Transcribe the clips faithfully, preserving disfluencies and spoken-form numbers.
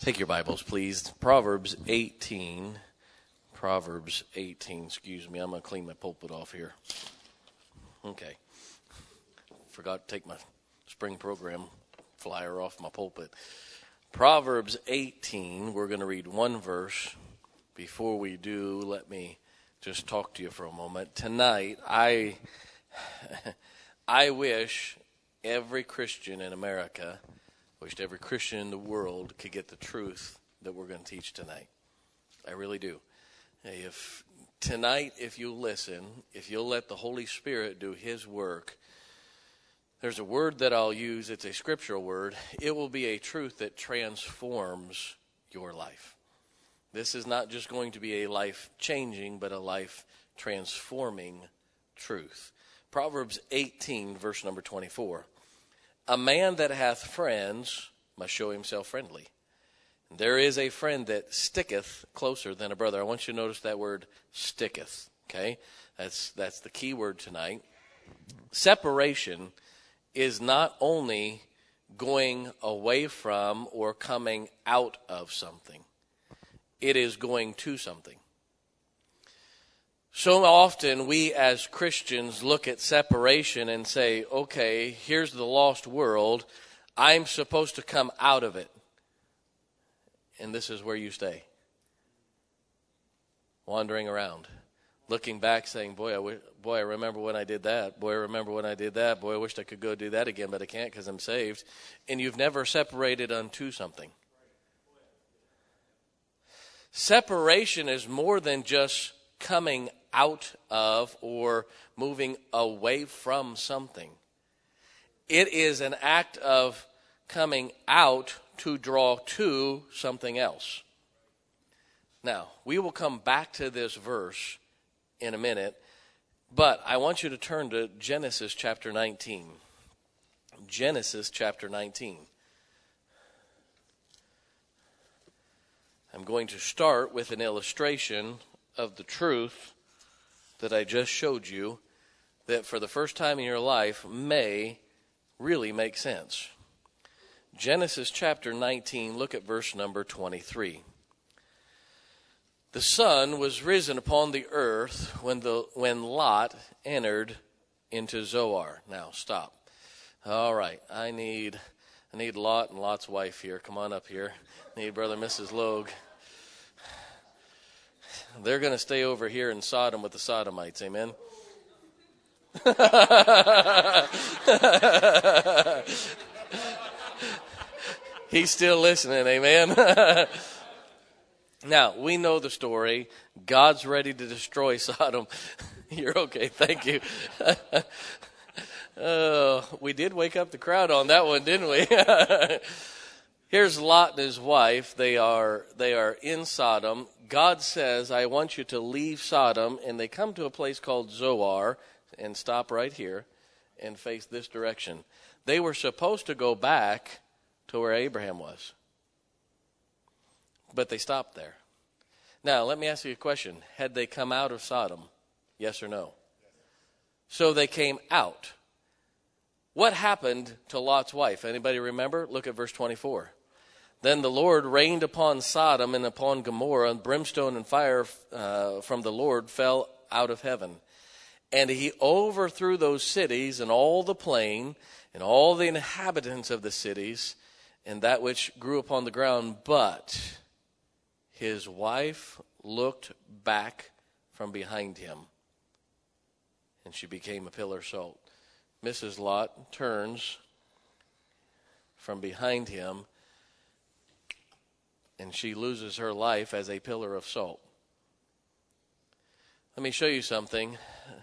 Take your Bibles, please. Proverbs eighteen. Proverbs eighteen. Excuse me. I'm going to clean my pulpit off here. Okay. Forgot to take my spring program flyer off my pulpit. Proverbs eighteen. We're going to read one verse. Before we do, let me just talk to you for a moment. Tonight, I, I wish every Christian in America Wished every Christian in the world could get the truth that we're going to teach tonight. I really do. If tonight, if you listen, if you'll let the Holy Spirit do His work, there's a word that I'll use. It's a scriptural word. It will be a truth that transforms your life. This is not just going to be a life-changing, but a life-transforming truth. Proverbs eighteen, verse number twenty-four. A man that hath friends must show himself friendly. There is a friend that sticketh closer than a brother. I want you to notice that word sticketh. Okay? That's that's the key word tonight. Separation is not only going away from or coming out of something. It is going to something. So often we as Christians look at separation and say, okay, here's the lost world. I'm supposed to come out of it. And this is where you stay. Wandering around. Looking back saying, boy, I, w- boy, I remember when I did that. Boy, I remember when I did that. Boy, I wished I could go do that again, but I can't because I'm saved. And you've never separated unto something. Separation is more than just coming out of or moving away from something. It is an act of coming out to draw to something else. Now, we will come back to this verse in a minute, but I want you to turn to Genesis chapter nineteen. Genesis chapter nineteen. I'm going to start with an illustration of the truth that I just showed you that for the first time in your life may really make sense. Genesis chapter nineteen, look at verse number twenty-three. The sun was risen upon the earth when the when Lot entered into Zoar. Now stop. All right, I need I need Lot and Lot's wife here. Come on up here. I need Brother and Missus Logue. They're going to stay over here in Sodom with the Sodomites. Amen? He's still listening. Amen? Now, we know the story. God's ready to destroy Sodom. You're okay. Thank you. uh, we did wake up the crowd on that one, didn't we? Here's Lot and his wife. They are they are in Sodom. God says, I want you to leave Sodom. And they come to a place called Zoar and stop right here and face this direction. They were supposed to go back to where Abraham was. But they stopped there. Now, let me ask you a question. Had they come out of Sodom? Yes or no? So they came out. What happened to Lot's wife? Anybody remember? Look at verse twenty-four. Then the Lord rained upon Sodom and upon Gomorrah, and brimstone and fire uh, from the Lord fell out of heaven. And he overthrew those cities and all the plain and all the inhabitants of the cities and that which grew upon the ground. But his wife looked back from behind him, and she became a pillar of salt. Missus Lot turns from behind him, and she loses her life as a pillar of salt. Let me show you something.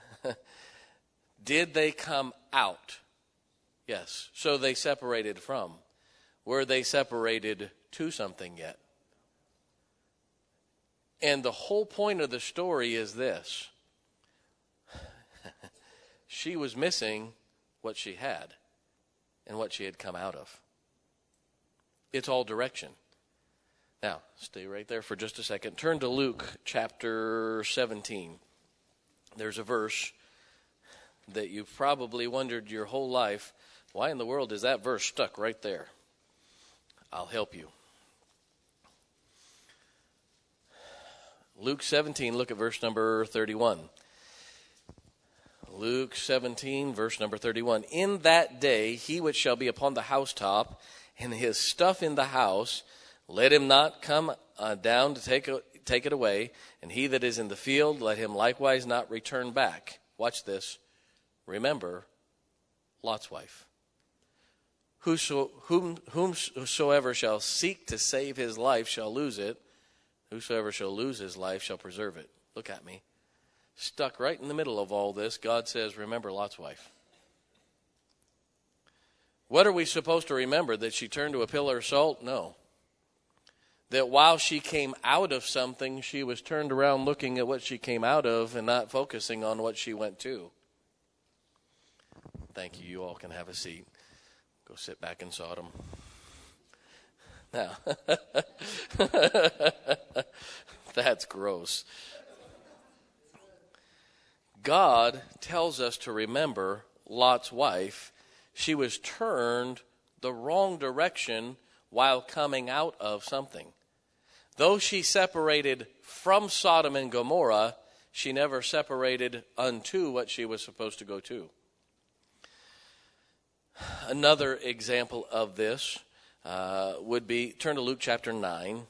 Did they come out? Yes. So they separated from. Were they separated to something yet? And the whole point of the story is this. She was missing what she had and what she had come out of. It's all direction. Now, stay right there for just a second. Turn to Luke chapter seventeen. There's a verse that you've probably wondered your whole life, why in the world is that verse stuck right there? I'll help you. Luke seventeen, look at verse number thirty-one. Luke seventeen, verse number thirty-one. In that day, he which shall be upon the housetop, and his stuff in the house, let him not come uh, down to take, a, take it away. And he that is in the field, let him likewise not return back. Watch this. Remember Lot's wife. Whoso, whom, whomsoever shall seek to save his life shall lose it. Whosoever shall lose his life shall preserve it. Look at me. Stuck right in the middle of all this, God says, remember Lot's wife. What are we supposed to remember? That she turned to a pillar of salt? No. That while she came out of something, she was turned around looking at what she came out of and not focusing on what she went to. Thank you. You all can have a seat. Go sit back in Sodom. Now, that's gross. God tells us to remember Lot's wife. She was turned the wrong direction while coming out of something. Though she separated from Sodom and Gomorrah, she never separated unto what she was supposed to go to. Another example of this uh, would be, turn to Luke chapter nine.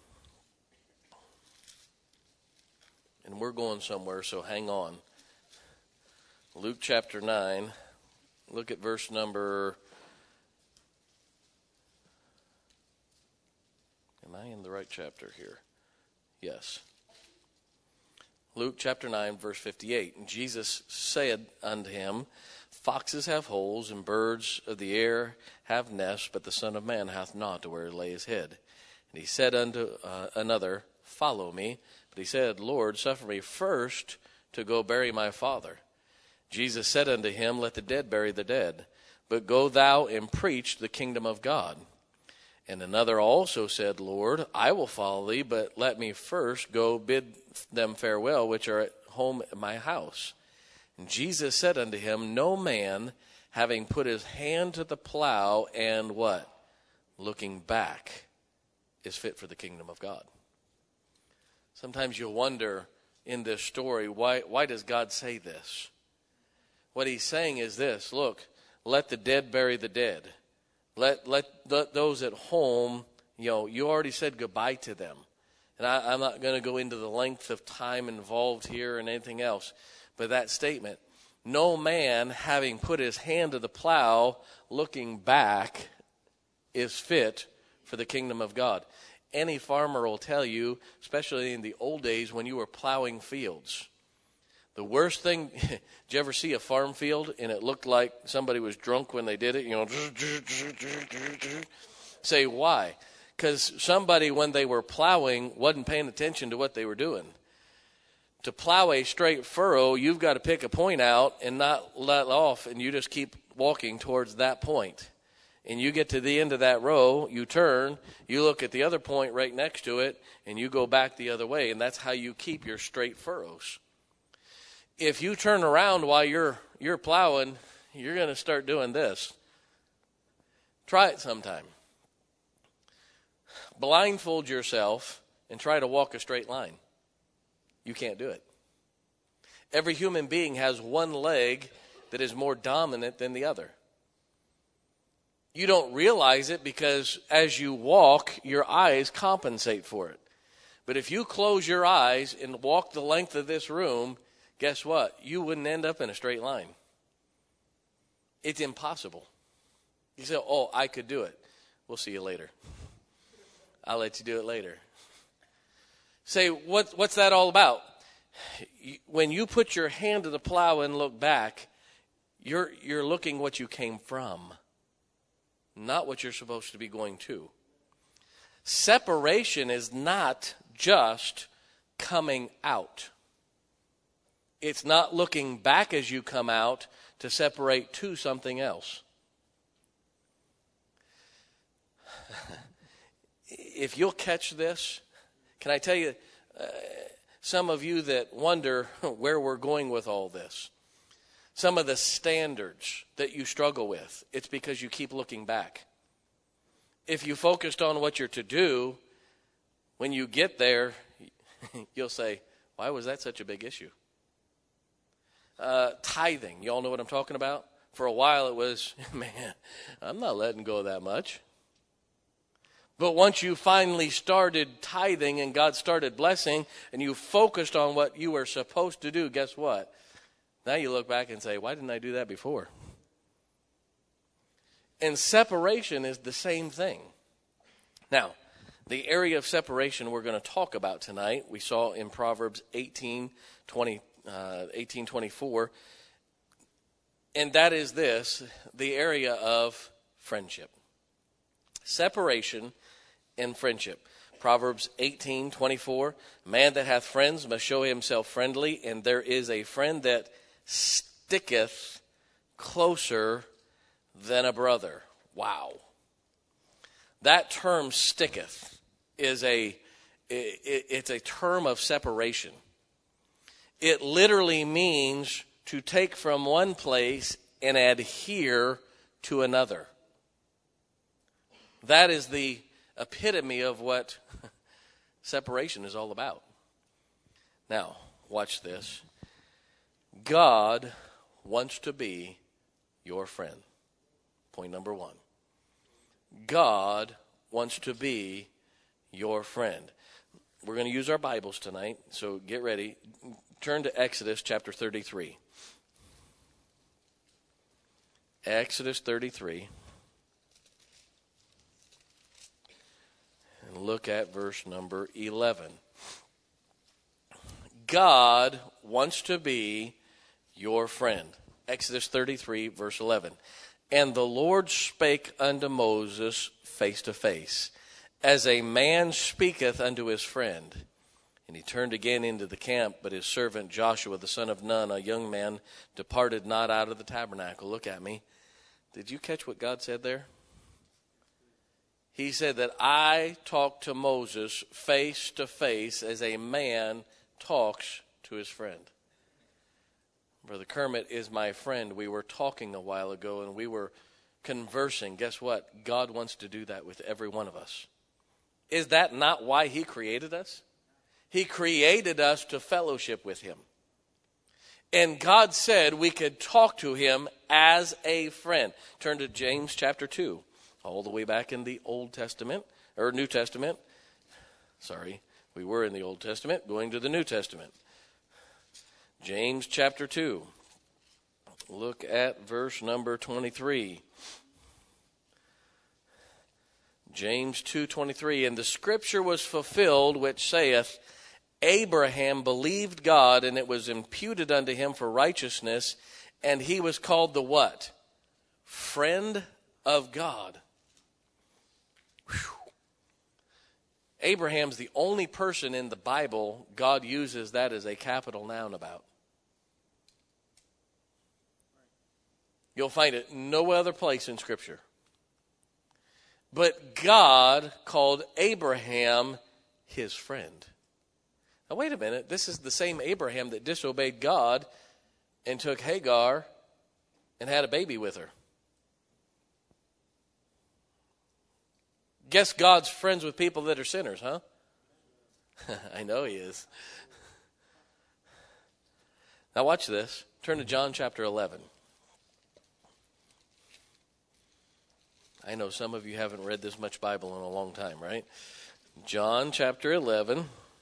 And we're going somewhere, so hang on. Luke chapter nine, look at verse number, am I in the right chapter here? Yes. Luke chapter nine, verse fifty-eight. And Jesus said unto him, foxes have holes, and birds of the air have nests, but the Son of Man hath not to where to lay his head. And he said unto uh, another, follow me. But he said, Lord, suffer me first to go bury my father. Jesus said unto him, let the dead bury the dead, but go thou and preach the kingdom of God. And another also said, Lord, I will follow thee, but let me first go bid them farewell, which are at home at my house. And Jesus said unto him, no man, having put his hand to the plow and what? Looking back, is fit for the kingdom of God. Sometimes you'll wonder in this story, why, why does God say this? What he's saying is this, look, let the dead bury the dead. Let let the, those at home, you know, you already said goodbye to them. And I, I'm not going to go into the length of time involved here and anything else. But that statement, no man having put his hand to the plow, looking back, is fit for the kingdom of God. Any farmer will tell you, especially in the old days when you were plowing fields, the worst thing, did you ever see a farm field and it looked like somebody was drunk when they did it? You know, say why? Because somebody, when they were plowing, wasn't paying attention to what they were doing. To plow a straight furrow, you've got to pick a point out and not let off, and you just keep walking towards that point. And you get to the end of that row, you turn, you look at the other point right next to it, and you go back the other way, and that's how you keep your straight furrows. If you turn around while you're you're plowing, you're going to start doing this. Try it sometime. Blindfold yourself and try to walk a straight line. You can't do it. Every human being has one leg that is more dominant than the other. You don't realize it because as you walk, your eyes compensate for it. But if you close your eyes and walk the length of this room, guess what? You wouldn't end up in a straight line. It's impossible. You say, oh, I could do it. We'll see you later. I'll let you do it later. Say, what, what's that all about? When you put your hand to the plow and look back, you're, you're looking what you came from, not what you're supposed to be going to. Separation is not just coming out. It's not looking back as you come out to separate to something else. If you'll catch this, can I tell you, uh, some of you that wonder where we're going with all this, some of the standards that you struggle with, it's because you keep looking back. If you focused on what you're to do, when you get there, you'll say, Why was that such a big issue? Uh, tithing. You all know what I'm talking about? For a while it was, man, I'm not letting go of that much. But once you finally started tithing and God started blessing and you focused on what you were supposed to do, guess what? Now you look back and say, why didn't I do that before? And separation is the same thing. Now, the area of separation we're going to talk about tonight, we saw in Proverbs eighteen, twenty, uh, eighteen twenty-four, and that is this, the area of friendship. Separation and friendship. Proverbs eighteen twenty-four, man that hath friends must show himself friendly, and there is a friend that sticketh closer than a brother. Wow. That term sticketh is a, it, it's a term of separation. It literally means to take from one place and adhere to another. That is the epitome of what separation is all about. Now, watch this. God wants to be your friend. Point number one. God wants to be your friend. We're going to use our Bibles tonight, so get ready. Turn to Exodus chapter thirty-three. Exodus thirty-three. And look at verse number eleven. God wants to be your friend. Exodus thirty-three, verse eleven. And the Lord spake unto Moses face to face, as a man speaketh unto his friend. And he turned again into the camp, but his servant Joshua the son of Nun, a young man, departed not out of the tabernacle. Look at me. Did you catch what God said there? He said that I talked to Moses face to face as a man talks to his friend. Brother Kermit is my friend. We were talking a while ago and we were conversing. Guess what? God wants to do that with every one of us. Is that not why he created us? He created us to fellowship with him. And God said we could talk to him as a friend. Turn to James chapter two, all the way back in the Old Testament, or New Testament. Sorry, we were in the Old Testament, going to the New Testament. James chapter two. Look at verse number twenty-three. James two twenty-three. And the scripture was fulfilled, which saith, Abraham believed God, and it was imputed unto him for righteousness, and he was called the what? Friend of God. Whew. Abraham's the only person in the Bible God uses that as a capital noun about. You'll find it no other place in Scripture. But God called Abraham his friend. Now wait a minute. This is the same Abraham that disobeyed God and took Hagar and had a baby with her. Guess God's friends with people that are sinners, huh? I know he is. Now watch this. Turn to John chapter eleven. I know some of you haven't read this much Bible in a long time, right? John chapter eleven.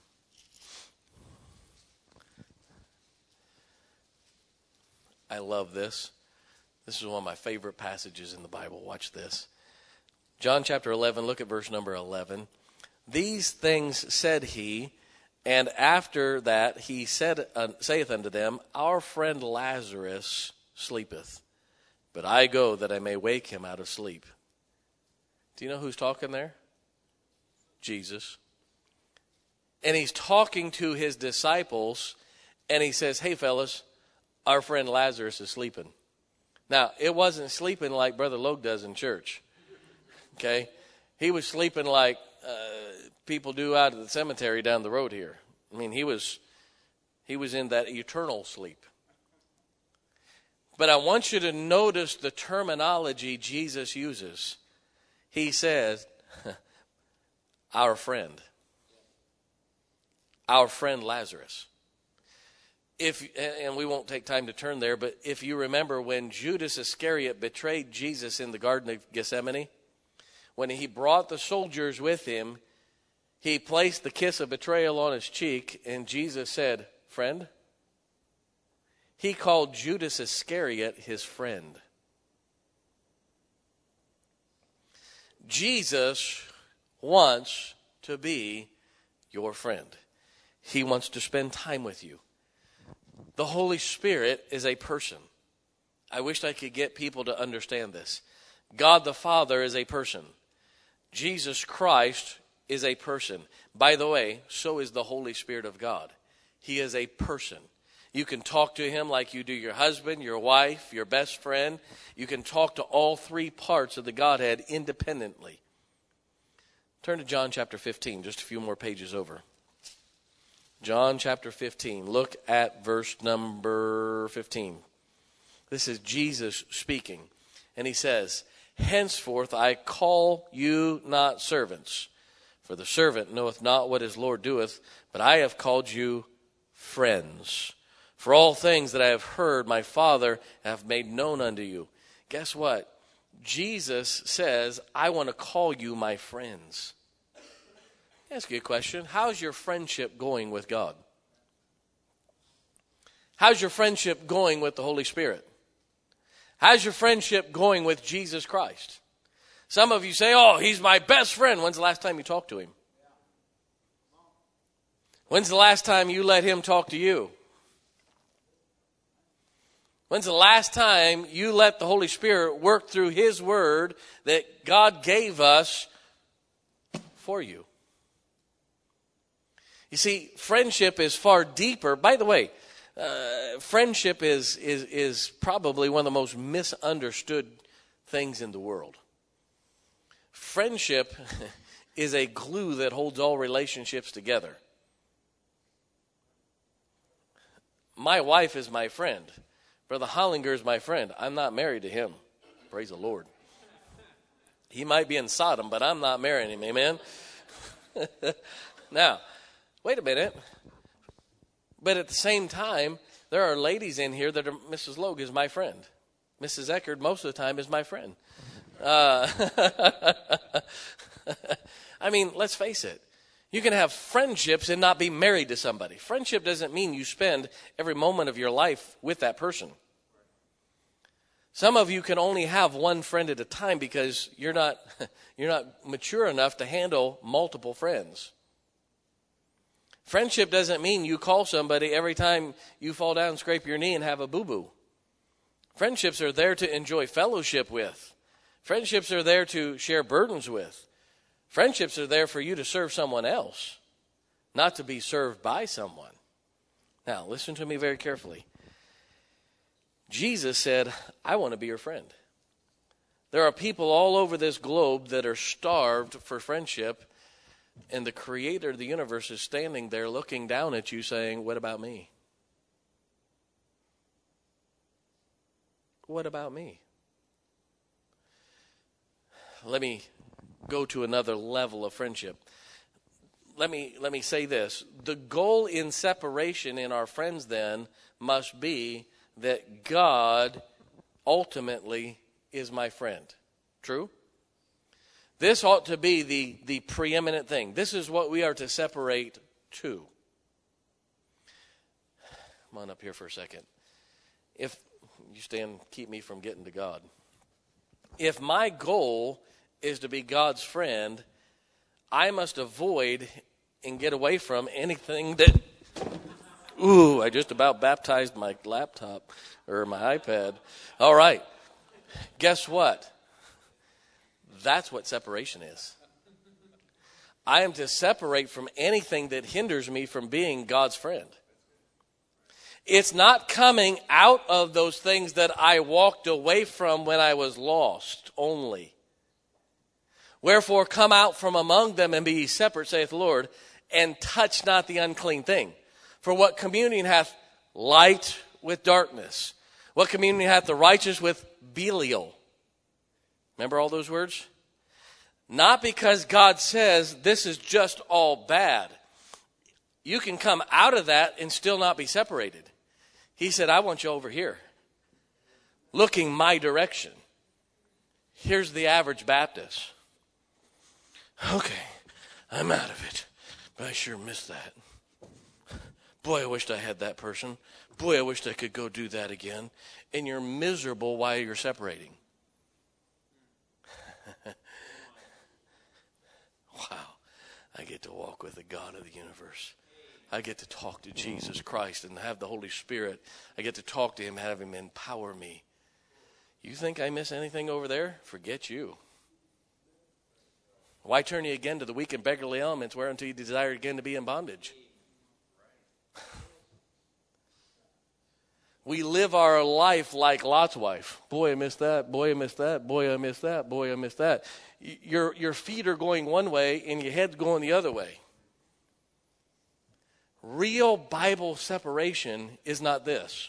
I love this. This is one of my favorite passages in the Bible. Watch this. John chapter eleven, look at verse number eleven. These things said he, and after that he said, uh, saith unto them, Our friend Lazarus sleepeth, but I go that I may wake him out of sleep. Do you know who's talking there? Jesus. And he's talking to his disciples, and he says, hey, fellas, our friend Lazarus is sleeping. Now, it wasn't sleeping like Brother Logue does in church. Okay? He was sleeping like uh, people do out of the cemetery down the road here. I mean, he was he was in that eternal sleep. But I want you to notice the terminology Jesus uses. He says, our friend. Our friend Lazarus. if, and we won't take time to turn there, but if you remember when Judas Iscariot betrayed Jesus in the Garden of Gethsemane, when he brought the soldiers with him, he placed the kiss of betrayal on his cheek, and Jesus said, "Friend." He called Judas Iscariot his friend. Jesus wants to be your friend. He wants to spend time with you. The Holy Spirit is a person. I wish I could get people to understand this. God the Father is a person. Jesus Christ is a person. By the way, so is the Holy Spirit of God. He is a person. You can talk to him like you do your husband, your wife, your best friend. You can talk to all three parts of the Godhead independently. Turn to John chapter fifteen, just a few more pages over. John chapter fifteen. Look at verse number fifteen. This is Jesus speaking. And he says, "Henceforth I call you not servants, for the servant knoweth not what his Lord doeth, but I have called you friends. For all things that I have heard my Father have made known unto you." Guess what? Jesus says, I want to call you my friends. Let me ask you a question. How's your friendship going with God? How's your friendship going with the Holy Spirit? How's your friendship going with Jesus Christ? Some of you say, "Oh, he's my best friend." When's the last time you talked to him? When's the last time you let him talk to you? When's the last time you let the Holy Spirit work through his word that God gave us for you? You see, friendship is far deeper. By the way, uh, friendship is, is, is probably one of the most misunderstood things in the world. Friendship is a glue that holds all relationships together. My wife is my friend. Brother Hollinger is my friend. I'm not married to him. Praise the Lord. He might be in Sodom, but I'm not marrying him. Amen? Now, wait a minute. But at the same time, there are ladies in here that are, Missus Logue is my friend. Missus Eckerd, most of the time, is my friend. Uh, I mean, let's face it. You can have friendships and not be married to somebody. Friendship doesn't mean you spend every moment of your life with that person. Some of you can only have one friend at a time because you're not, you're not mature enough to handle multiple friends. Friendship doesn't mean you call somebody every time you fall down and scrape your knee and have a boo-boo. Friendships are there to enjoy fellowship with. Friendships are there to share burdens with. Friendships are there for you to serve someone else, not to be served by someone. Now, listen to me very carefully. Jesus said, I want to be your friend. There are people all over this globe that are starved for friendship, and the creator of the universe is standing there looking down at you saying, what about me? What about me? Let me go to another level of friendship. Let me let me say this. The goal in separation in our friends then must be that God ultimately is my friend. True? This ought to be the, the preeminent thing. This is what we are to separate to. Come on up here for a second. If you stand, keep me from getting to God. If my goal is to be God's friend, I must avoid and get away from anything that, ooh, I just about baptized my laptop or my iPad. All right. Guess what? That's what separation is. I am to separate from anything that hinders me from being God's friend. It's not coming out of those things that I walked away from when I was lost only. Wherefore come out from among them and be ye separate, saith the Lord, and touch not the unclean thing. For what communion hath light with darkness? What communion hath the righteous with Belial? Remember all those words? Not because God says this is just all bad. You can come out of that and still not be separated. He said, I want you over here, looking my direction. Here's the average Baptist. Okay, I'm out of it, but I sure missed that. Boy, I wished I had that person. Boy, I wished I could go do that again. And you're miserable while you're separating. Wow, I get to walk with the God of the universe. I get to talk to Jesus Christ and have the Holy Spirit. I get to talk to him, have him empower me. You think I miss anything over there? Forget you. Why turn you again to the weak and beggarly elements whereunto you desire again to be in bondage? We live our life like Lot's wife. Boy, I missed that. Boy, I missed that. Boy, I missed that. Boy, I missed that. Your, your feet are going one way and your head's going the other way. Real Bible separation is not this.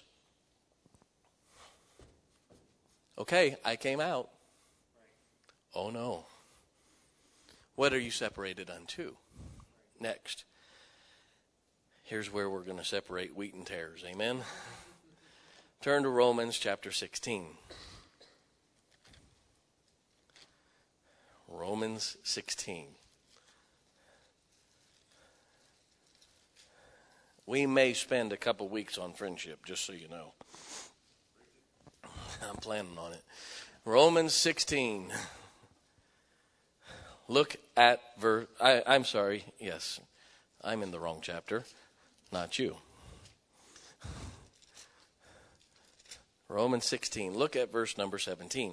Okay, I came out. Oh no. What are you separated unto? Next. Here's where we're going to separate wheat and tares. Amen? Turn to Romans chapter sixteen. Romans sixteen. We may spend a couple weeks on friendship, just so you know. I'm planning on it. Romans sixteen. Look at verse. I, I'm sorry. Yes, I'm in the wrong chapter. Not you. Romans sixteen. Look at verse number seventeen.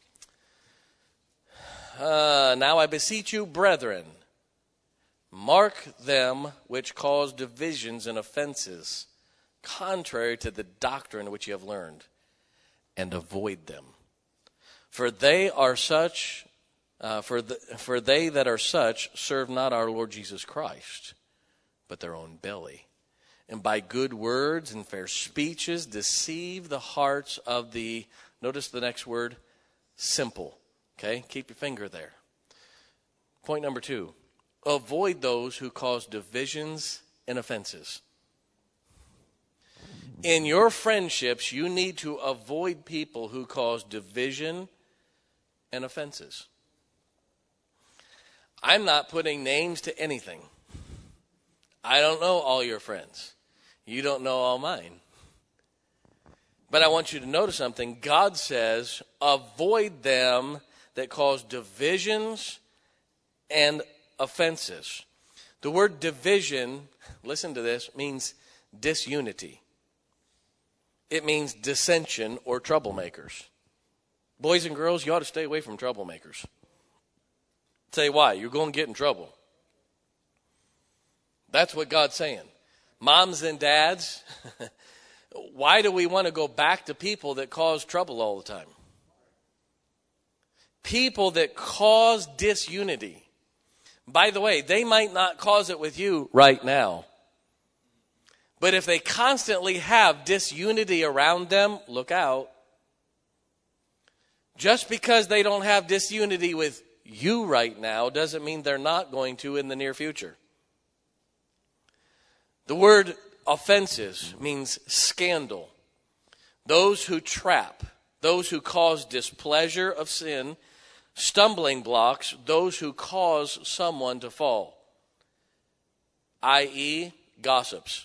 Uh, now I beseech you, brethren, mark them which cause divisions and offenses, contrary to the doctrine which you have learned, and avoid them. For they are such, uh, for the, for they that are such serve not our Lord Jesus Christ, but their own belly, and by good words and fair speeches deceive the hearts of the, notice the next word, simple. Okay, keep your finger there. Point number two, avoid those who cause divisions and offenses. In your friendships, you need to avoid people who cause division and offenses. I'm not putting names to anything. I don't know all your friends. You don't know all mine. But I want you to notice something. God says, avoid them that cause divisions and offenses. The word division, listen to this, means disunity. It means dissension or troublemakers. Boys and girls, you ought to stay away from troublemakers. Tell you why. You're going to get in trouble. That's what God's saying. Moms and dads, why do we want to go back to people that cause trouble all the time? People that cause disunity. By the way, they might not cause it with you right now. But if they constantly have disunity around them, look out. Just because they don't have disunity with you right now doesn't mean they're not going to in the near future. The word offenses means scandal. Those who trap, those who cause displeasure of sin, stumbling blocks, those who cause someone to fall, that is gossips.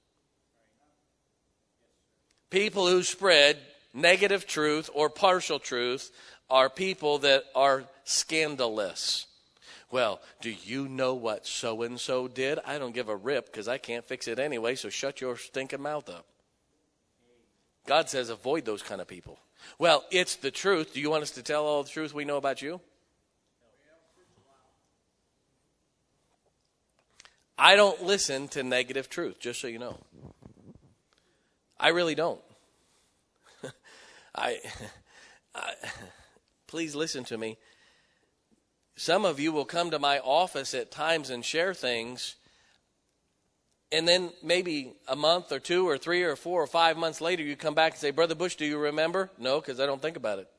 People who spread negative truth or partial truth are people that are scandalous. Well, do you know what so-and-so did? I don't give a rip because I can't fix it anyway, so shut your stinking mouth up. God says avoid those kind of people. Well, it's the truth. Do you want us to tell all the truth we know about you? I don't listen to negative truth, just so you know. I really don't. I, I, please listen to me. Some of you will come to my office at times and share things, and then maybe a month or two or three or four or five months later, you come back and say, Brother Bush, do you remember? No, because I don't think about it.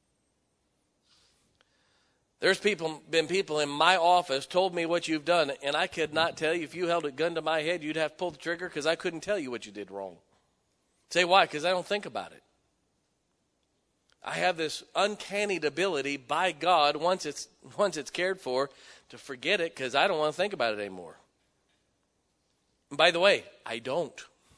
There's people, been people in my office told me what you've done, and I could not tell you. If you held a gun to my head, you'd have to pull the trigger because I couldn't tell you what you did wrong. Say, why? Because I don't think about it. I have this uncanny ability by God, once it's once it's cared for, to forget it because I don't want to think about it anymore. And by the way, I don't.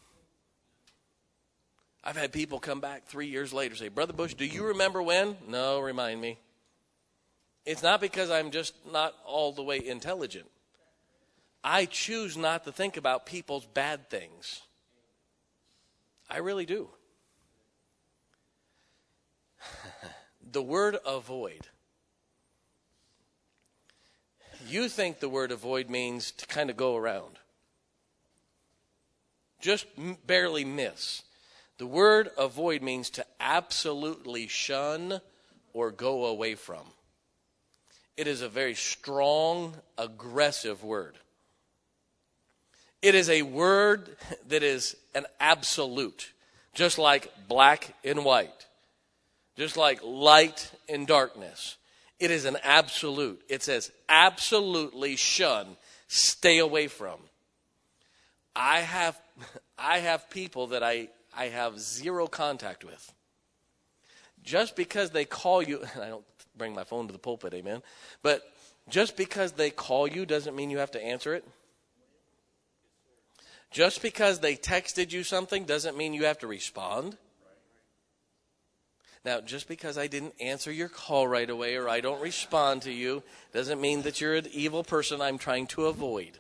I've had people come back three years later say, Brother Bush, do you remember when? No, remind me. It's not because I'm just not all the way intelligent. I choose not to think about people's bad things. I really do. The word avoid. You think the word avoid means to kind of go around. Just barely miss. The word avoid means to absolutely shun or go away from. It is a very strong, aggressive word. It is a word that is an absolute, just like black and white, just like light and darkness. It is an absolute. It says absolutely shun, stay away from. I have I have people that I, I have zero contact with. Just because they call you, and I don't bring my phone to the pulpit, amen, but just because they call you doesn't mean you have to answer it. Just because they texted you something doesn't mean you have to respond. Now, just because I didn't answer your call right away or I don't respond to you doesn't mean that you're an evil person I'm trying to avoid.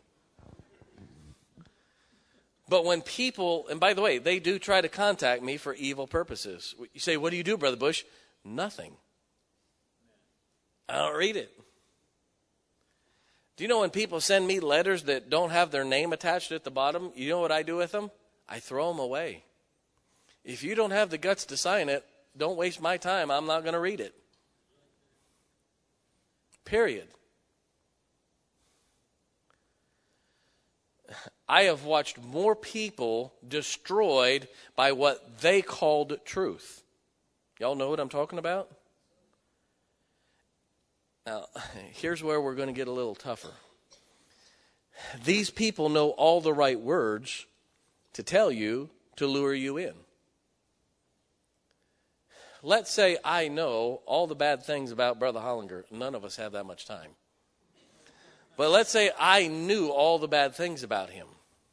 But when people, and by the way, they do try to contact me for evil purposes. You say, what do you do, Brother Bush? Nothing. I don't read it. Do you know when people send me letters that don't have their name attached at the bottom, you know what I do with them? I throw them away. If you don't have the guts to sign it, don't waste my time. I'm not going to read it. Period. I have watched more people destroyed by what they called truth. Y'all know what I'm talking about? Now, here's where we're going to get a little tougher. These people know all the right words to tell you to lure you in. Let's say I know all the bad things about Brother Hollinger. None of us have that much time. But let's say I knew all the bad things about him.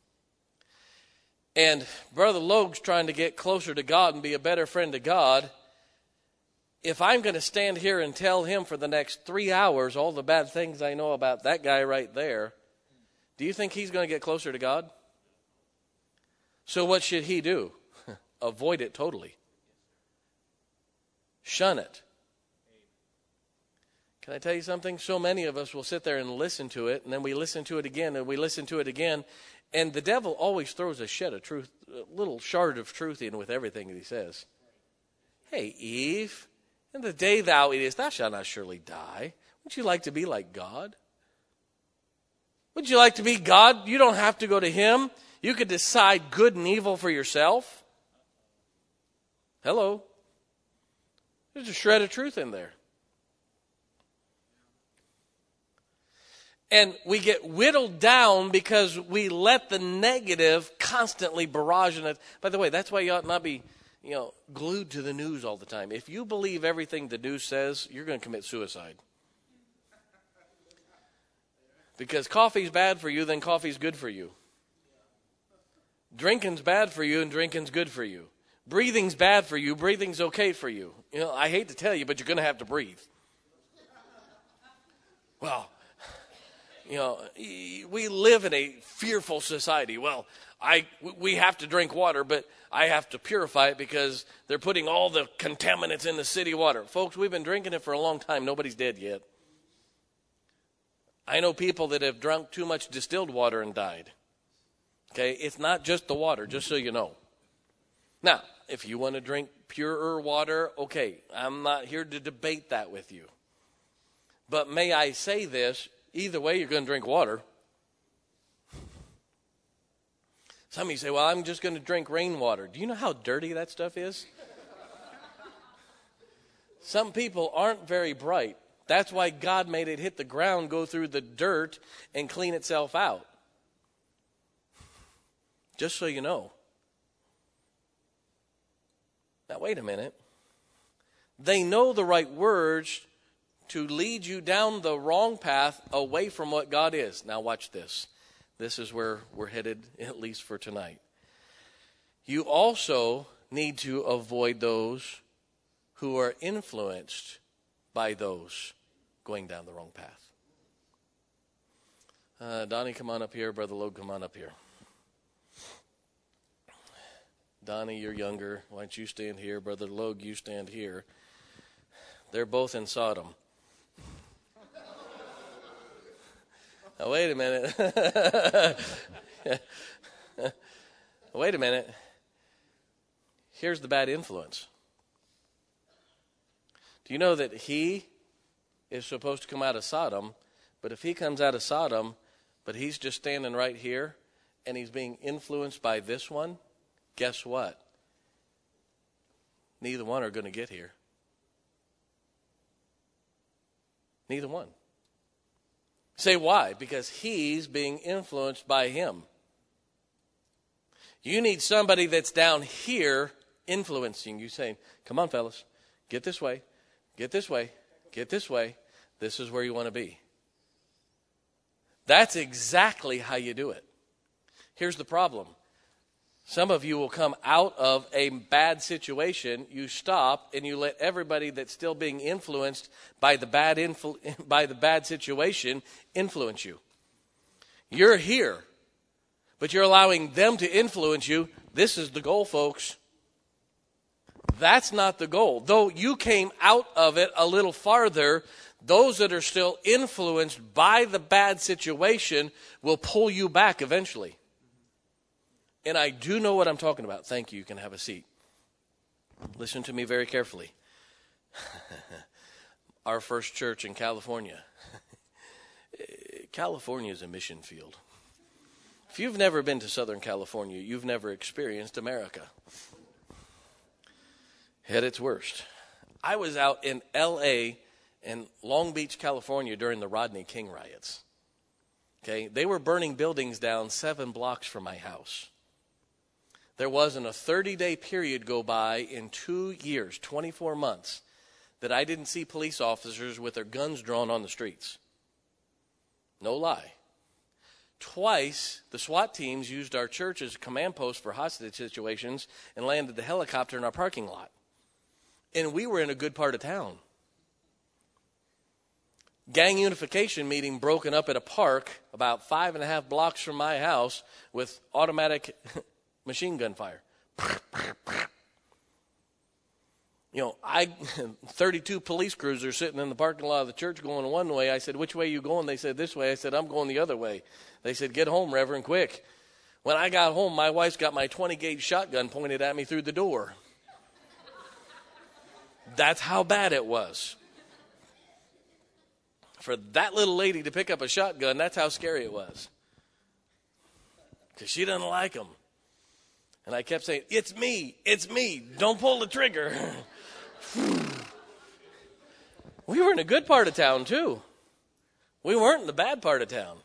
And Brother Logue's trying to get closer to God and be a better friend to God. If I'm going to stand here and tell him for the next three hours all the bad things I know about that guy right there, do you think he's going to get closer to God? So what should he do? Avoid it totally. Shun it. Can I tell you something? So many of us will sit there and listen to it, and then we listen to it again, and we listen to it again, and the devil always throws a shed of truth, a little shard of truth in with everything that he says. Hey, Eve, in the day thou eatest, thou shalt not surely die. Would you like to be like God? Would you like to be God? You don't have to go to him. You could decide good and evil for yourself. Hello. There's a shred of truth in there. And we get whittled down because we let the negative constantly barrage in it. By the way, that's why you ought not be, you know, glued to the news all the time. If you believe everything the news says, you're going to commit suicide. Because coffee's bad for you, then coffee's good for you. Drinking's bad for you, and drinking's good for you. Breathing's bad for you, breathing's okay for you. You know, I hate to tell you, but you're going to have to breathe. Well, you know, we live in a fearful society. Well, I we have to drink water, but I have to purify it because they're putting all the contaminants in the city water. Folks, we've been drinking it for a long time. Nobody's dead yet. I know people that have drunk too much distilled water and died. Okay, it's not just the water, just so you know. Now, if you want to drink purer water, okay, I'm not here to debate that with you. But may I say this, either way, you're going to drink water. Some of you say, well, I'm just going to drink rainwater. Do you know how dirty that stuff is? Some people aren't very bright. That's why God made it hit the ground, go through the dirt, and clean itself out. Just so you know. Now, wait a minute. They know the right words to lead you down the wrong path away from what God is. Now, watch this. This is where we're headed, at least for tonight. You also need to avoid those who are influenced by those going down the wrong path. Uh, Donnie, come on up here. Brother Logue, come on up here. Donnie, you're younger. Why don't you stand here? Brother Logue, you stand here. They're both in Sodom. Now, wait a minute. Wait a minute. Here's the bad influence. Do you know that he is supposed to come out of Sodom, but if he comes out of Sodom, but he's just standing right here, and he's being influenced by this one, guess what? Neither one are going to get here. Neither one. Say why? Because he's being influenced by him. You need somebody that's down here influencing you, saying, come on, fellas, get this way, get this way, get this way. This is where you want to be. That's exactly how you do it. Here's the problem. Some of you will come out of a bad situation, you stop, and you let everybody that's still being influenced by the bad influ- by the bad situation influence you. You're here, but you're allowing them to influence you. This is the goal, folks. That's not the goal. Though you came out of it a little farther, those that are still influenced by the bad situation will pull you back eventually. And I do know what I'm talking about. Thank you. You can have a seat. Listen to me very carefully. Our first church in California. California is a mission field. If you've never been to Southern California, you've never experienced America. At its worst. I was out in L A and Long Beach, California during the Rodney King riots. Okay, they were burning buildings down seven blocks from my house. There wasn't a thirty-day period go by in two years, twenty-four months, that I didn't see police officers with their guns drawn on the streets. No lie. Twice, the SWAT teams used our church as a command post for hostage situations and landed the helicopter in our parking lot. And we were in a good part of town. Gang unification meeting broken up at a park about five and a half blocks from my house with automatic machine gun fire. You know, I thirty-two police cruisers sitting in the parking lot of the church going one way. I said, which way are you going? They said, this way. I said, I'm going the other way. They said, get home, Reverend, quick. When I got home, my wife's got my twenty gauge shotgun pointed at me through the door. That's how bad it was. For that little lady to pick up a shotgun, that's how scary it was. Because she doesn't like them. And I kept saying, it's me, it's me, don't pull the trigger. We were in a good part of town, too. We weren't in the bad part of town.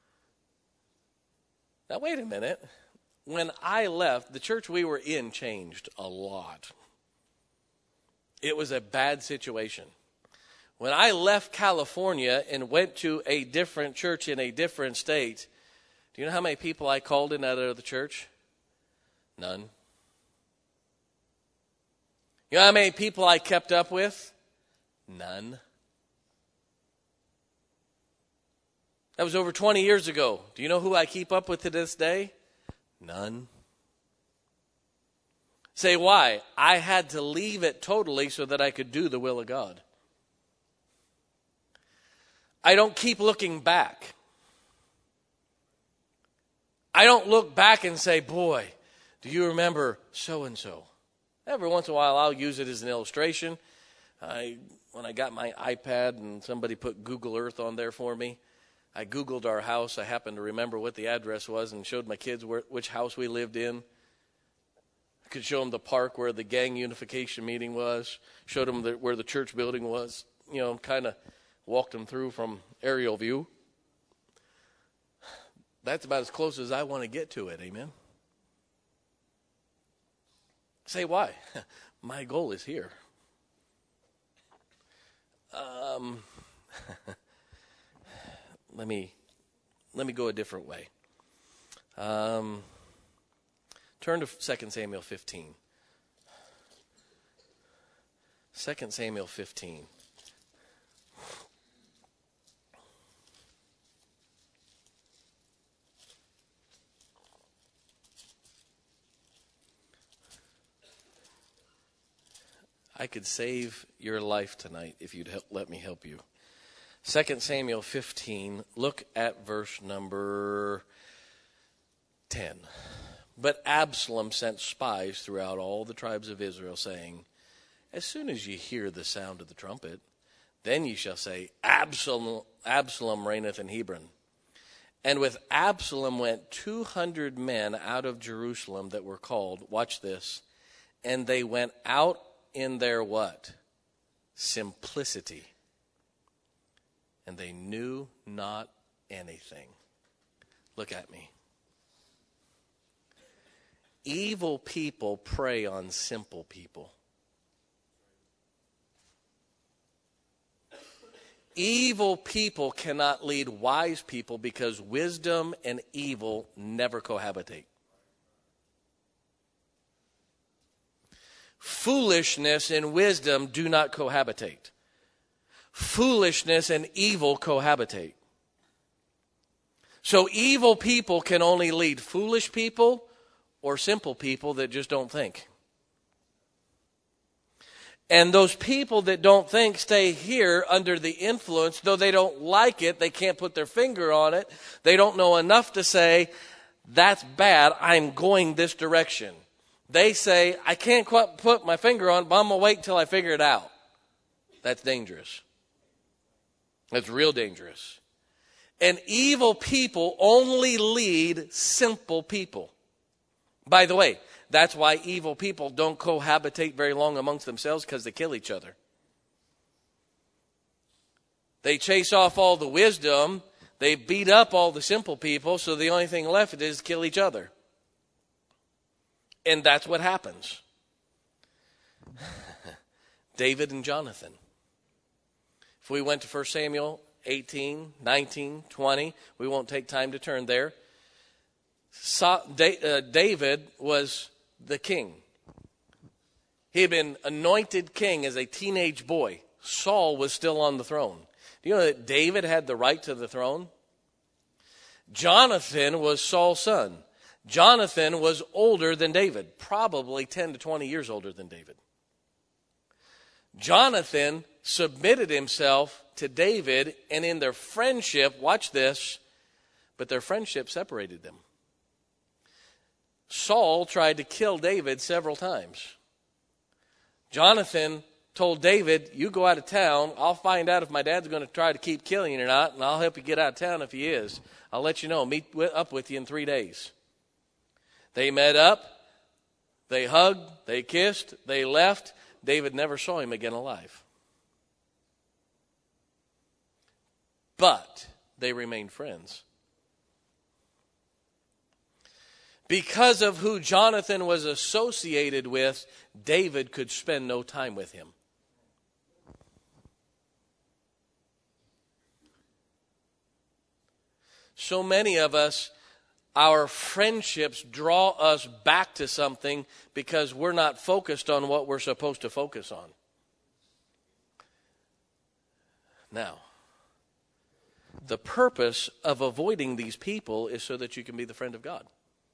Now, wait a minute. When I left, the church we were in changed a lot. It was a bad situation. When I left California and went to a different church in a different state, do you know how many people I called in out of the church? None. You know how many people I kept up with? None. That was over twenty years ago. Do you know who I keep up with to this day? None. Say why? I had to leave it totally so that I could do the will of God. I don't keep looking back. I don't look back and say, boy, do you remember so-and-so? Every once in a while I'll use it as an illustration. I, when I got my iPad and somebody put Google Earth on there for me, I Googled our house. I happened to remember what the address was and showed my kids where, which house we lived in. I could show them the park where the gang unification meeting was, showed them the, where the church building was, you know, kind of walked them through from aerial view. That's about as close as I want to get to it, amen? Say why? my goal is here. Um, let me let me go a different way. Um, turn to Second Samuel fifteen. Second Samuel fifteen. I could save your life tonight if you'd help, let me help you. Second Samuel fifteen, look at verse number ten. But Absalom sent spies throughout all the tribes of Israel, saying, as soon as ye hear the sound of the trumpet, then ye shall say, Absalom, Absalom reigneth in Hebron. And with Absalom went two hundred men out of Jerusalem that were called, watch this, and they went out in their what? Simplicity. And they knew not anything. Look at me. Evil people prey on simple people. Evil people cannot lead wise people because wisdom and evil never cohabitate. Foolishness and wisdom do not cohabitate. Foolishness and evil cohabitate. So evil people can only lead foolish people or simple people that just don't think. And those people that don't think stay here under the influence, though they don't like it, they can't put their finger on it, they don't know enough to say, that's bad, I'm going this direction. They say, I can't quite put my finger on it, but I'm going to wait until I figure it out. That's dangerous. That's real dangerous. And evil people only lead simple people. By the way, that's why evil people don't cohabitate very long amongst themselves, because they kill each other. They chase off all the wisdom. They beat up all the simple people, so the only thing left is kill each other. And that's what happens. David and Jonathan. If we went to First Samuel eighteen, nineteen, twenty, we won't take time to turn there. So, uh, David was the king. He had been anointed king as a teenage boy. Saul was still on the throne. Do you know that David had the right to the throne? Jonathan was Saul's son. Jonathan was older than David, probably ten to twenty years older than David. Jonathan submitted himself to David, and in their friendship, watch this, but their friendship separated them. Saul tried to kill David several times. Jonathan told David, you go out of town, I'll find out if my dad's going to try to keep killing you or not, and I'll help you get out of town if he is. I'll let you know, meet up with you in three days. They met up, they hugged, they kissed, they left. David never saw him again alive. But they remained friends. Because of who Jonathan was associated with, David could spend no time with him. So many of us, our friendships draw us back to something because we're not focused on what we're supposed to focus on. Now, the purpose of avoiding these people is so that you can be the friend of God.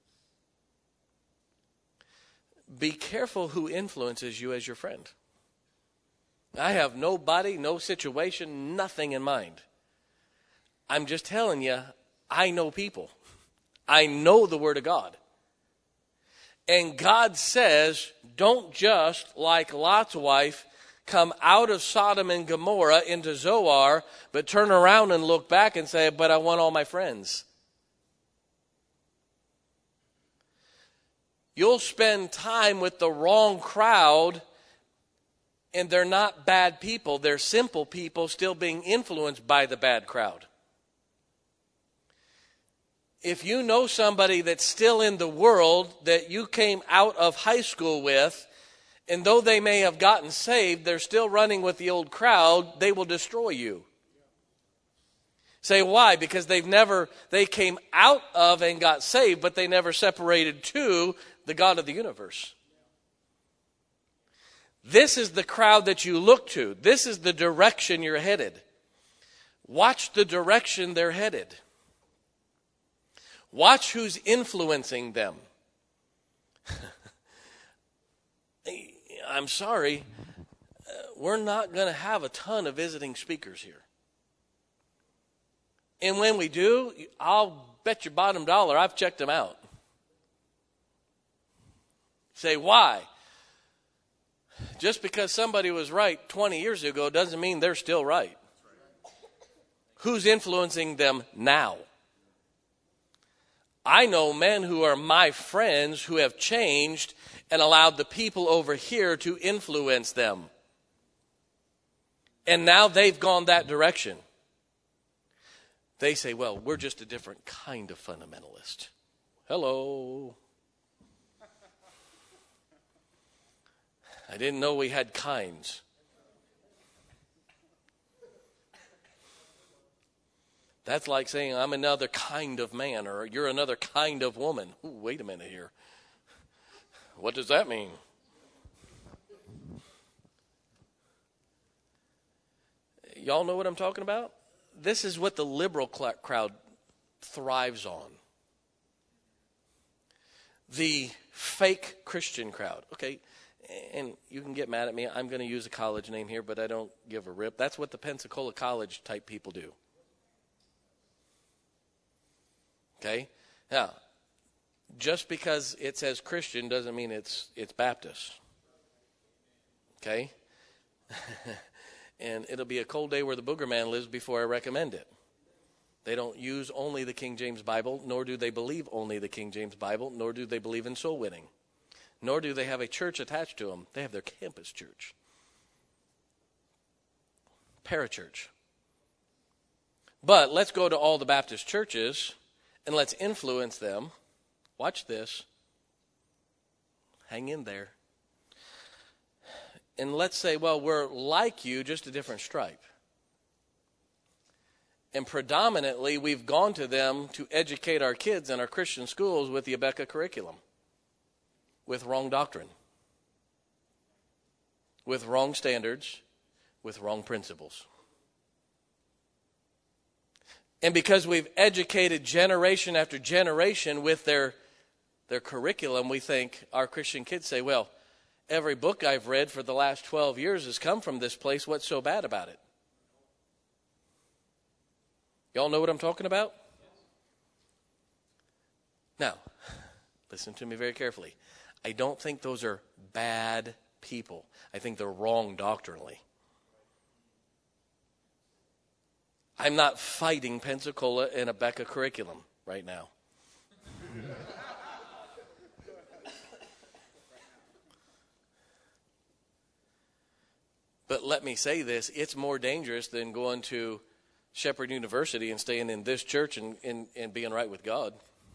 Be careful who influences you as your friend. I have nobody, no situation, nothing in mind. I'm just telling you, I know people. I know the Word of God. And God says, don't just, like Lot's wife, come out of Sodom and Gomorrah into Zoar, but turn around and look back and say, but I want all my friends. You'll spend time with the wrong crowd, and they're not bad people. They're simple people still being influenced by the bad crowd. If you know somebody that's still in the world that you came out of high school with, And though they may have gotten saved, they're still running with the old crowd. They will destroy you. Say why? Because they've never, they came out of and got saved, but they never separated to the God of the universe. This is the crowd that you look to. This is the direction you're headed. Watch the direction they're headed. Watch who's influencing them. I'm sorry, uh, we're not going to have a ton of visiting speakers here. And when we do, I'll bet your bottom dollar I've checked them out. Say, why? Just because somebody was right twenty years ago doesn't mean they're still right. Who's influencing them now? I know men who are my friends who have changed and allowed the people over here to influence them. And now they've gone that direction. They say, well, we're just a different kind of fundamentalist. Hello. I didn't know we had kinds. That's like saying I'm another kind of man or you're another kind of woman. Ooh, wait a minute here. What does that mean? Y'all know what I'm talking about? This is what the liberal cl- crowd thrives on. The fake Christian crowd. Okay, and you can get mad at me. I'm going to use a college name here, but I don't give a rip. That's what the Pensacola College type people do. Okay? Now, just because it says Christian doesn't mean it's it's Baptist. Okay? And it'll be a cold day where the booger man lives before I recommend it. They don't use only the King James Bible, nor do they believe only the King James Bible, nor do they believe in soul winning. Nor do they have a church attached to them. They have their campus church. Parachurch. But let's go to all the Baptist churches and let's influence them. Watch this. Hang in there. And let's say, well, we're like you, just a different stripe. And predominantly, we've gone to them to educate our kids in our Christian schools with the Abeka curriculum. With wrong doctrine. With wrong standards. With wrong principles. And because we've educated generation after generation with their, their curriculum, we think our Christian kids say, well, every book I've read for the last twelve years has come from this place. What's so bad about it? Y'all know what I'm talking about? Now, listen to me very carefully. I don't think those are bad people. I think they're wrong doctrinally. I'm not fighting Pensacola and Abeka curriculum right now. But let me say this, it's more dangerous than going to Shepherd University and staying in this church and, and, and being right with God.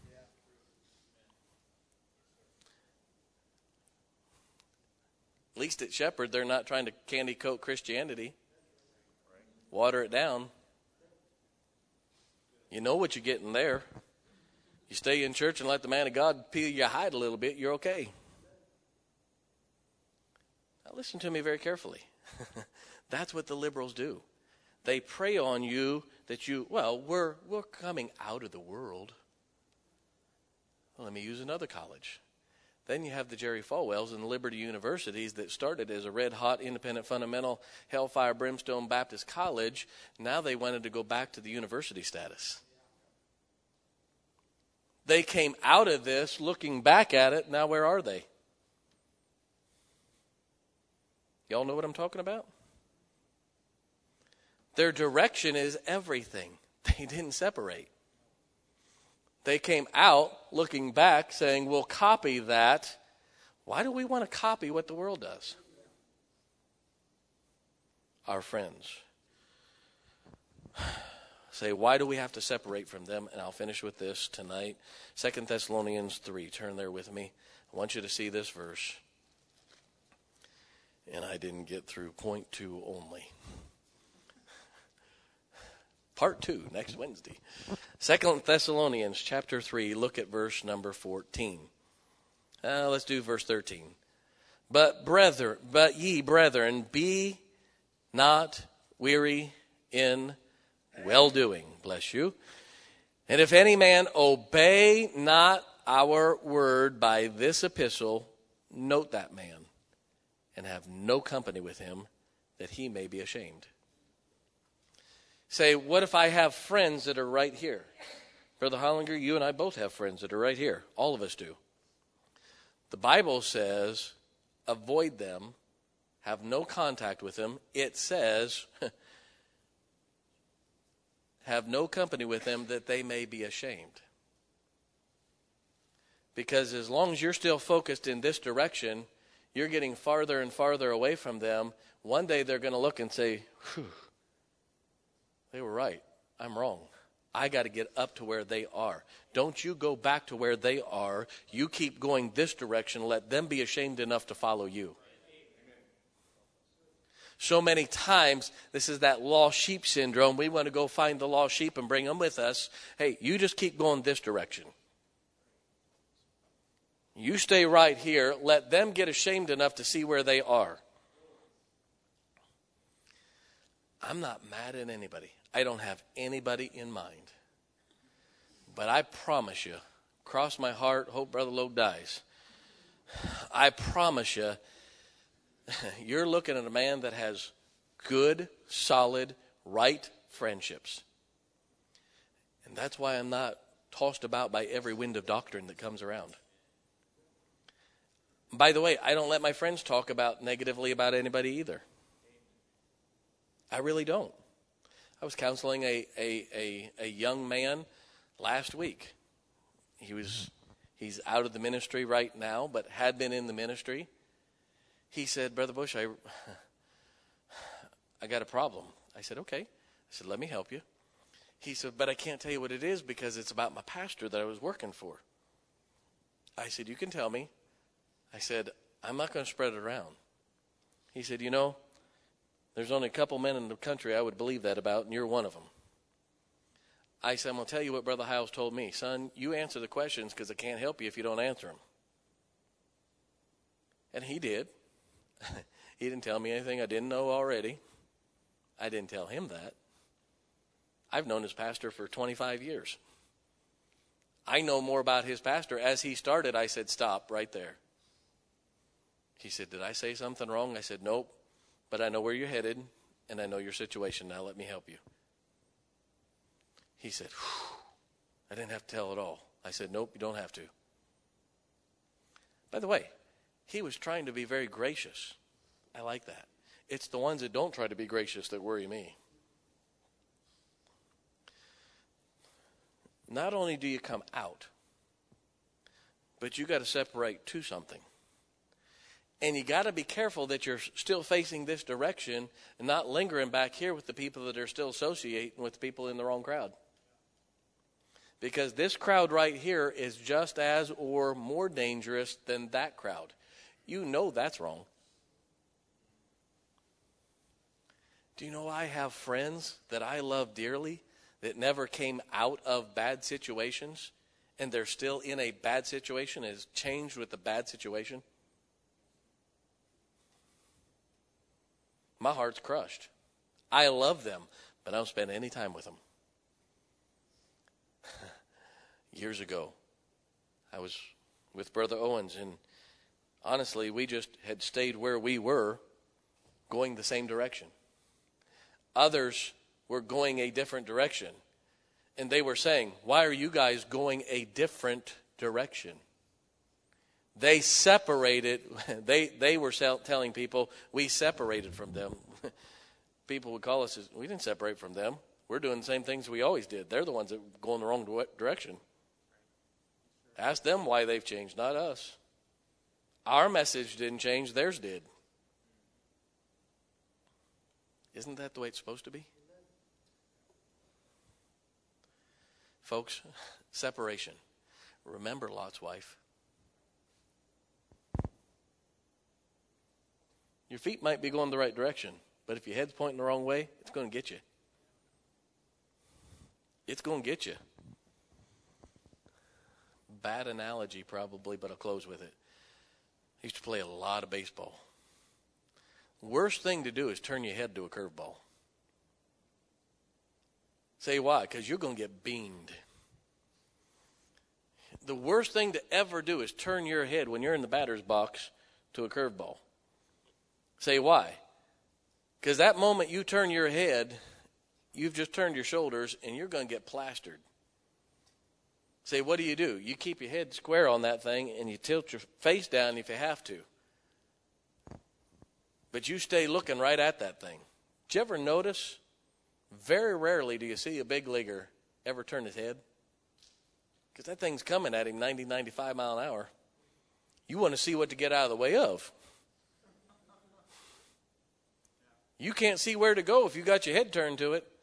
At least at Shepherd, they're not trying to candy coat Christianity. Water it down. You know what you're getting there. You stay in church and let the man of God peel your hide a little bit, you're okay. Now listen to me very carefully. That's what the liberals do. They prey on you that you, well, we're we're coming out of the world. Well, let me use another college. Then you have the Jerry Falwells and the Liberty Universities that started as a red-hot, independent, fundamental, hellfire, brimstone Baptist college. Now they wanted to go back to the university status. They came out of this looking back at it. Now where are they? Y'all know what I'm talking about? Their direction is everything. They didn't separate. They came out looking back saying, we'll copy that. Why do we want to copy what the world does? Our friends. Say, why do we have to separate from them? And I'll finish with this tonight. Second Thessalonians three. Turn there with me. I want you to see this verse. And I didn't get through point two only. Part two, next Wednesday. Second Thessalonians chapter three, look at verse number fourteen. Uh, let's do verse thirteen. But brethren, but ye brethren, be not weary in well-doing. Bless you. And if any man obey not our word by this epistle, note that man, and have no company with him, that he may be ashamed. Say, what if I have friends that are right here? Brother Hollinger, you and I both have friends that are right here. All of us do. The Bible says, avoid them, have no contact with them. It says, have no company with them, that they may be ashamed. Because as long as you're still focused in this direction, you're getting farther and farther away from them. One day they're going to look and say, whew, they were right. I'm wrong. I got to get up to where they are. Don't you go back to where they are. You keep going this direction. Let them be ashamed enough to follow you. So many times, this is that lost sheep syndrome. We want to go find the lost sheep and bring them with us. Hey, you just keep going this direction. You stay right here. Let them get ashamed enough to see where they are. I'm not mad at anybody. I don't have anybody in mind. But I promise you, cross my heart, hope Brother Logue dies. I promise you, you're looking at a man that has good, solid, right friendships. And that's why I'm not tossed about by every wind of doctrine that comes around. By the way, I don't let my friends talk about negatively about anybody either. I really don't. I was counseling a, a, a, a young man last week. He was he's out of the ministry right now, but had been in the ministry. He said, Brother Bush, I I got a problem. I said, okay. I said, let me help you. He said, but I can't tell you what it is because it's about my pastor that I was working for. I said, you can tell me. I said, I'm not going to spread it around. He said, you know, there's only a couple men in the country I would believe that about, and you're one of them. I said, I'm going to tell you what Brother Hiles told me. Son, you answer the questions because I can't help you if you don't answer them. And he did. He didn't tell me anything I didn't know already. I didn't tell him that. I've known his pastor for twenty-five years. I know more about his pastor. As he started, I said, stop right there. He said, did I say something wrong? I said, nope. But I know where you're headed, and I know your situation now. Let me help you. He said, I didn't have to tell it all. I said, nope, you don't have to. By the way, he was trying to be very gracious. I like that. It's the ones that don't try to be gracious that worry me. Not only do you come out, but you got to separate to something. And you got to be careful that you're still facing this direction and not lingering back here with the people that are still associating with the people in the wrong crowd. Because this crowd right here is just as or more dangerous than that crowd. You know that's wrong. Do you know I have friends that I love dearly that never came out of bad situations, and they're still in a bad situation, has changed with the bad situation? My heart's crushed. I love them, but I don't spend any time with them. Years ago, I was with Brother Owens, and honestly, we just had stayed where we were, going the same direction. Others were going a different direction, and they were saying, why are you guys going a different direction? They separated. They they were telling people, we separated from them. People would call us, we didn't separate from them. We're doing the same things we always did. They're the ones that were going the wrong direction. Ask them why they've changed, not us. Our message didn't change, theirs did. Isn't that the way it's supposed to be? Folks, separation. Remember Lot's wife. Your feet might be going the right direction, but if your head's pointing the wrong way, it's going to get you. It's going to get you. Bad analogy probably, but I'll close with it. I used to play a lot of baseball. Worst thing to do is turn your head to a curveball. Say why? Because you're going to get beamed. The worst thing to ever do is turn your head when you're in the batter's box to a curveball. Say why? Because that moment you turn your head, you've just turned your shoulders and you're going to get plastered. Say, what do you do? You keep your head square on that thing and you tilt your face down if you have to. But you stay looking right at that thing. Did you ever notice? Very rarely do you see a big leaguer ever turn his head. Because that thing's coming at him ninety, ninety-five mile an hour. You want to see what to get out of the way of. You can't see where to go if you got your head turned to it.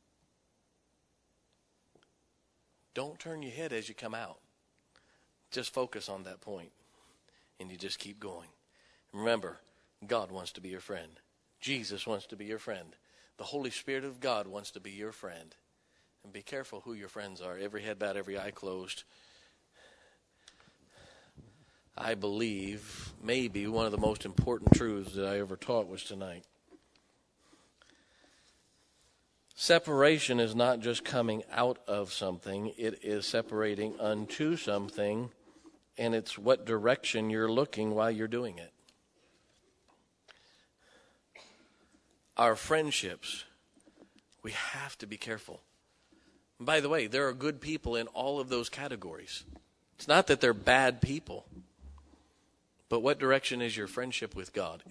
Don't turn your head as you come out. Just focus on that point, and you just keep going. Remember, God wants to be your friend. Jesus wants to be your friend. The Holy Spirit of God wants to be your friend. And be careful who your friends are. Every head bowed, every eye closed. I believe maybe one of the most important truths that I ever taught was tonight. Separation is not just coming out of something. It is separating unto something. And it's what direction you're looking while you're doing it. Our friendships, we have to be careful. And by the way, there are good people in all of those categories. It's not that they're bad people. But what direction is your friendship with God?